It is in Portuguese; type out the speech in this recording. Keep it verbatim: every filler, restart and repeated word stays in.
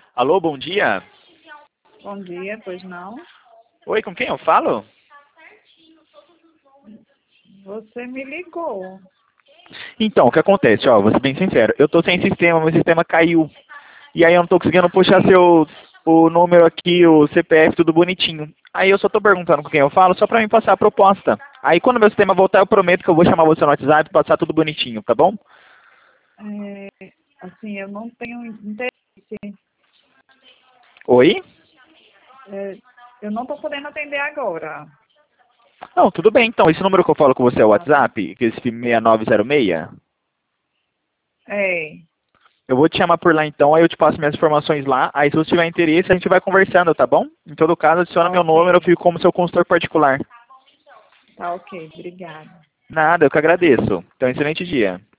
Alô, bom dia. Bom dia, pois não? Oi, com quem eu falo? Você me ligou. Então, o que acontece, ó, vou ser bem sincero, eu tô sem sistema, meu sistema caiu. E aí eu não tô conseguindo puxar seu o número aqui, o C P F, tudo bonitinho. Aí eu só tô perguntando com quem eu falo, só pra mim passar a proposta. Aí quando meu sistema voltar, eu prometo que eu vou chamar você no WhatsApp e passar tudo bonitinho, tá bom? É, assim, eu não tenho interesse. Oi? É, eu não estou podendo atender agora. Não, tudo bem então. Esse número que eu falo com você é o Tá bom? WhatsApp, que é esse seis nove zero seis? É, Eu vou te chamar por lá então, aí eu te passo minhas informações lá. Aí se você tiver interesse, a gente vai conversando, tá bom? Em todo caso, adiciona tá meu número, eu ok. fico como seu consultor particular. Tá ok, obrigada. Nada, eu que agradeço. Então, excelente dia.